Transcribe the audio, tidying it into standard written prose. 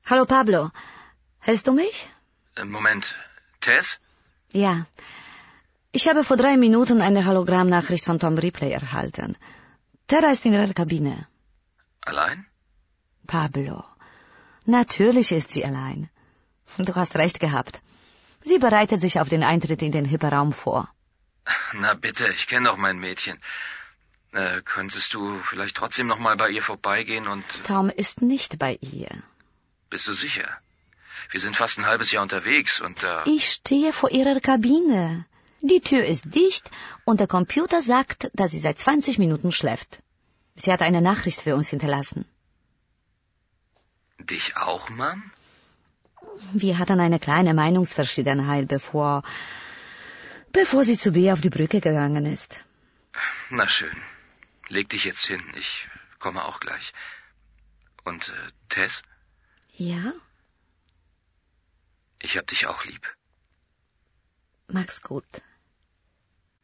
Hallo Pablo, hörst du mich? Moment, Tess? Ja. Ich habe vor 3 Minuten eine Hologrammnachricht von Tom Ripley erhalten. Tara ist in ihrer Kabine. Allein? Pablo, natürlich ist sie allein. Du hast recht gehabt. Sie bereitet sich auf den Eintritt in den Hyperraum vor. Na bitte, ich kenne doch mein Mädchen. Könntest du vielleicht trotzdem noch mal bei ihr vorbeigehen und... Tom ist nicht bei ihr. Bist du sicher? Wir sind fast ein halbes Jahr unterwegs und Ich stehe vor ihrer Kabine. Die Tür ist dicht und der Computer sagt, dass sie seit 20 Minuten schläft. Sie hat eine Nachricht für uns hinterlassen. Dich auch, Mom? Wir hatten eine kleine Meinungsverschiedenheit, bevor sie zu dir auf die Brücke gegangen ist. Na schön. Leg dich jetzt hin. Ich komme auch gleich. Und, Tess? Ja? Ich hab dich auch lieb. Mach's gut.